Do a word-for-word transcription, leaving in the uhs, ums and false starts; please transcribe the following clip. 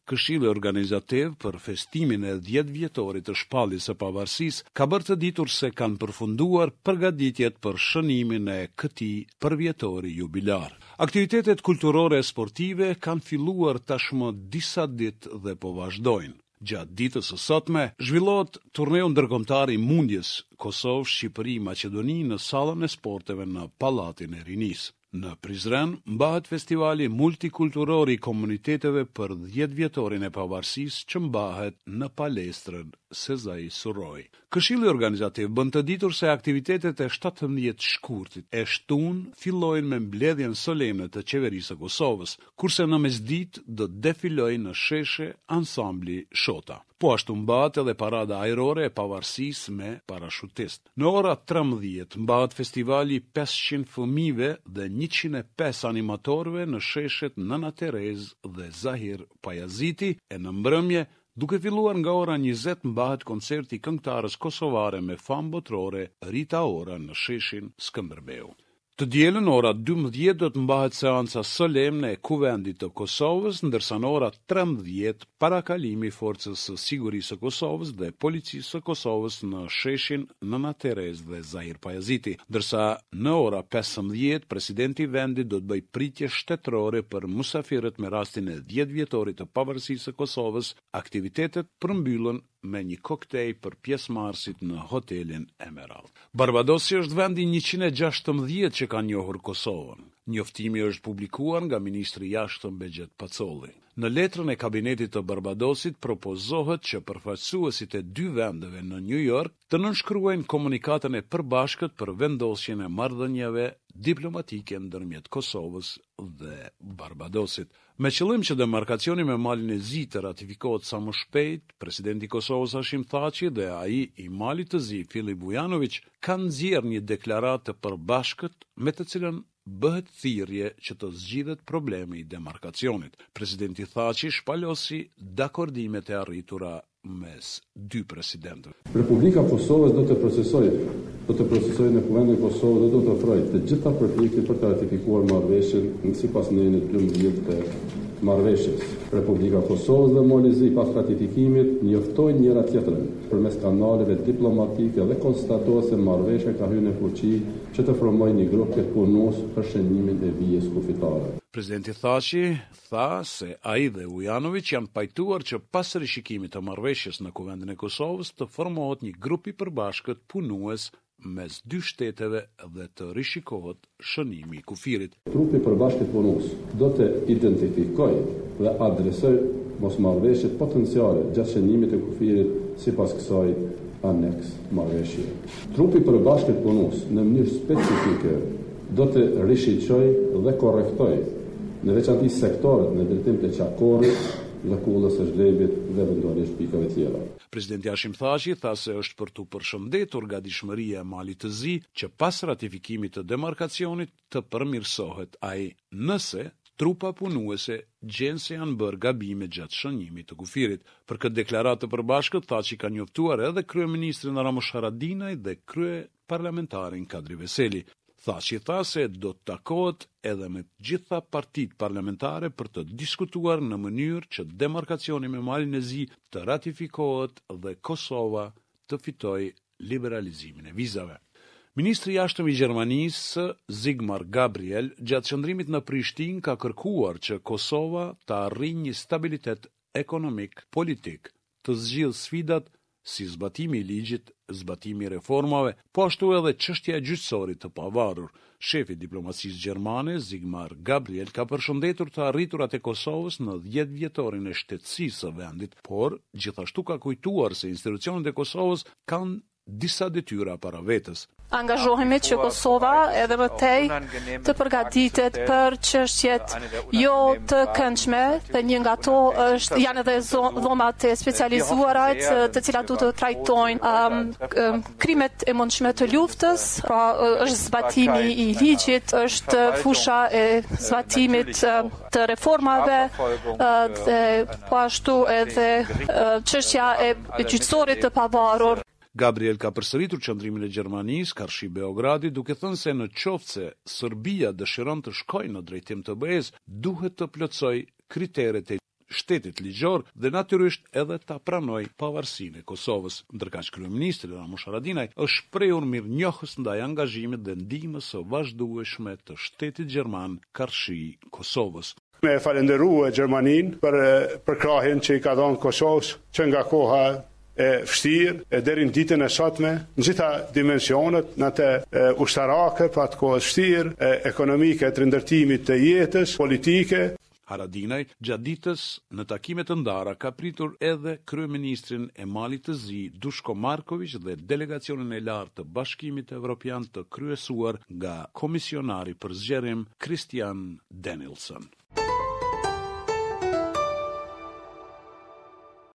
Këshilli organizativ për festimin e dhjetë vjetorit të shpalljes së pavarësisë ka bërë të ditur se kanë përfunduar përgatitjet për shënimin e këtij përvjetori jubilar. Aktivitetet kulturore e sportive kanë filluar tashmë disa ditë dhe po vazhdojnë. Gjatë ditës së sotme zhvillohet turneu ndërkombëtar i Mundjes Kosovë-Shqipëri-Maqedoni në sallën e sporteve në Pallatin e Rinisë. Në Prizren mbahet festivali multikulturor i komuniteteve për dhjetë vjetorin e pavarësisë që mbahet në palestrën Sezai Surroj. Këshilli organizativ bën të ditur se aktivitetet e shtatëmbëdhjetë shkurtit e shtunë fillojnë me mbledhjen solemne të qeverisë së Kosovës, kurse në mesditë do të defilojë në sheshe ansambli Shota. Po ashtu mbahet edhe parada ajrore e pavarësisë me parashutist. Në ora trembëdhjetë mbahet festivali pesëqind fëmijëve dhe njëqind e pesë animatorëve në sheshet Nëna Terez dhe Zahir Pajaziti, e në mbrëmje, duke filluar nga ora njëzet mbahet koncerti i këngëtarës kosovare me famë botërore Rita Ora në sheshin Skënderbeu. Të dielën ora dymbëdhjetë do të mbahet seanca solemne e Kuvendit të Kosovës, ndërsa në ora trembëdhjetë parakalimi i Forcës së Sigurisë së Kosovës dhe Policisë së Kosovës në sheshin Nëna Terez dhe Zahir Pajaziti, ndërsa në ora pesëmbëdhjetë presidenti i vendit do të bëjë pritje shtetërore për mysafirët me rastin e dhjetë vjetorit të pavarësisë së Kosovës. Aktivitetet përmbyllen me një koktej për pjesëmarrësit në hotelin Emerald. Barbadosi është vendi njëqind e gjashtëmbëdhjetë që ka njohur Kosovën. Njoftimi është publikuar nga ministri i jashtëm Bexhet Pacolli. Në letrën e kabinetit të Barbadosit propozohet që përfaqësuesit e dy vendeve në New York të nënshkruajnë komunikatën e përbashkët për vendosjen e marrëdhënieve diplomatike ndërmjet Kosovës dhe Barbadosit. Me qëllim që demarkacioni me Malin e Zi të ratifikohet sa më shpejt, presidenti i Kosovës Hashim Thaçi dhe ai i Malit të Zi Filip Vujanović kanë nxjerrë një deklaratë të përbashkët me të cilën bëhet thirrje që të zgjidhet problemi i demarkacionit. Presidenti Thaçi shpalosi dakordimet e arritura mes dy presidentëve. Republika e Kosovës do të procesojë, do të procesojë në Kuvendin e Kosovës dhe do të ofrojë të gjitha përpjekjet për të ratifikuar marrëveshjen sipas nenit dymbëdhjetë të marrëveshjes. Republika e Kosovës dhe Mali i Zi pas ratifikimit njoftojnë njëra tjetrën përmes kanaleve diplomatike dhe konstatohet se marrëveshja ka hyrë në fuqi që të formojë një grup të punues për shënimin e vijës kufitare. Presidenti Thaçi tha se ai dhe Vujanović janë pajtuar që pas rishikimit të marrëveshjes në Kuvendin e Kosovës të formohet një grup i përbashkët punues mes dy shteteve dhe të rishikohet shënimi i kufirit. Grupi i përbashkët punues do të identifikojë dhe adresojë mosmarrëveshjet potenciale gjatë shënimit të kufirit sipas kësaj aneks marrëveshje. Grupi i përbashkët punues në mënyrë specifike do të rishikojë dhe korrektojë në veçantë sektorët në drejtim të Qakorit, Lëkullës së Zhlebit dhe vendorisht pikave tjera. Presidenti Hashim Thaçi tha se është për tu përshëndetur gatishmëria e Malit të Zi që pas ratifikimit të demarkacionit të përmirësohet ai nëse trupa punuese gjenë se janë bërë gabime gjatë shënimit të kufirit. Për këtë deklaratë të përbashkët, Thaçi ka njoftuar edhe kryeministrin Ramush Haradinaj dhe krye parlamentarin Kadri Veseli. Thaçi tha se do të takohet edhe me gjitha partitë parlamentare për të diskutuar në mënyrë që demarkacioni me Malin e Zi të ratifikohet dhe Kosova të fitojë liberalizimin e vizave. Ministri i jashtëm i Gjermanisë, Sigmar Gabriel, gjatë qëndrimit në Prishtinë ka kërkuar që Kosova të arrijë një stabilitet ekonomik, politik, të zgjidhë sfidat si zbatimi i ligjit, zbatimi i reformave, po ashtu edhe çështja e gjyqësorit të pavarur. Shefi i diplomacisë gjermane, Sigmar Gabriel, ka përshëndetur të arriturat e Kosovës në dhjetë vjetorin e shtetësisë së vendit, por gjithashtu ka kujtuar se institucionet e Kosovës kanë disa detyra para vetës. Angazhohemi që Kosova edhe më tej të përgatitet për çështjet jo të këndshme, dhe një nga to është janë edhe dhomat e specializuara të cilat duhet të trajtojnë um, um, krimet e mundshme të luftës, pra është zbatimi i ligjit, është fusha e zbatimit të reformave, dhe po ashtu edhe çështja e gjyqësorit të pavarur. Gabriel ka përsëritur qëndrimin e Gjermanisë karshi Beogradit, duke thënë se në qoftë se Serbia dëshiron të shkojë në drejtim të B E S, duhet të plotësojë kriteret e shtetit ligjor dhe natyrisht edhe ta pranoj pavarësinë e Kosovës. Ndërkaq kryeministri Ramush Haradinaj është shprehur mirënjohës ndaj angazhimit dhe ndihmës së vazhdueshme të shtetit gjerman karshi Kosovës. Me falenderua Gjermanin për përkrahjen që i ka dhënë Kosovës që nga koha e vështirë e deri në ditën e sotme, në gjitha dimensionet, në të e, ushtarake, pa të kohës vështirë, e, ekonomike, të rindërtimit të jetës, politike. Haradinaj, gjatë ditës në takime të ndara ka pritur edhe kryeministrin e Malit të Zi, Duško Marković dhe delegacionin e lartë të Bashkimit Evropian të kryesuar nga komisionari për zgjerim Christian Danielson.